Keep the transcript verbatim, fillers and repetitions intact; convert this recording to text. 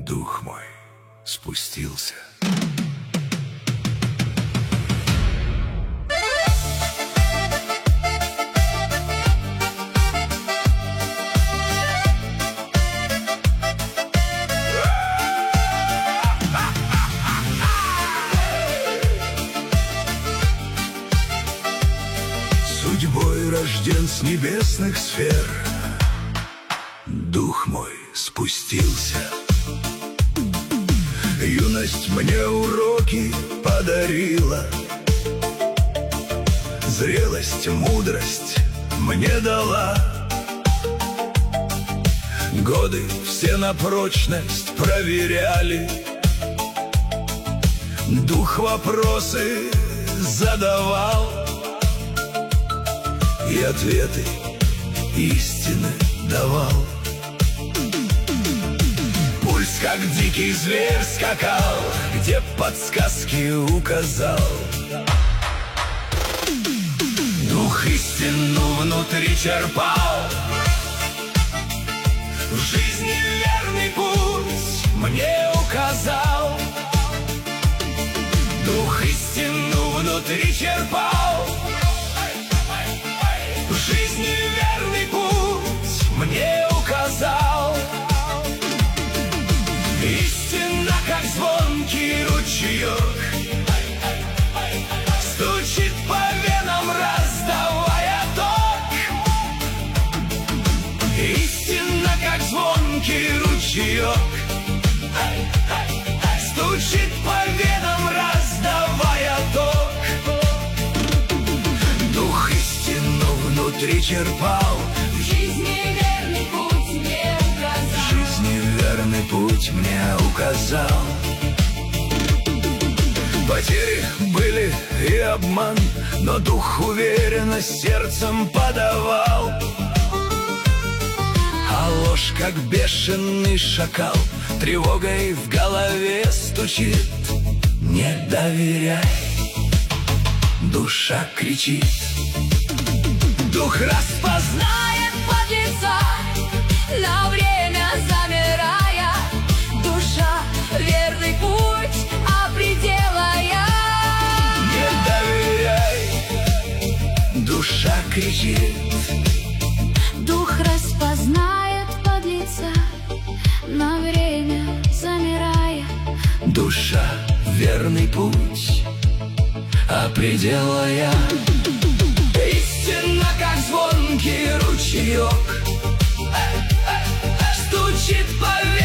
дух мой спустился. Судьбой рожден с небесных сфер, дух мой спустился. Юность мне уроки подарила, зрелость, мудрость мне дала. Годы все на прочность проверяли, дух вопросы задавал, и ответы истины давал. Пульс, как дикий зверь, скакал, где подсказки указал. Дух истину внутри черпал, в жизни верный путь мне указал. Дух истину внутри черпал, в жизни верный путь мне указал. Истина, как звонкий ручеек, стучит по венам, раздавая ток. Истина, как звонкий ручеек, стучит по венам, раздавая ток. Дух истину внутри черпал, в жизни верный путь мне указал. В жизни верный путь мне указал. Потери были и обман, но дух уверенно сердцем подавал. А ложь, как бешеный шакал, тревогой в голове стучит. Не доверяй, душа кричит. Дух распознает Подлеца, на время замирая, душа верный путь определая. Не доверяй, душа кричит. Дух распознает подлеца, на время замирая, душа верный путь определая. Истина, как звонкий ручеек, стучит по венам,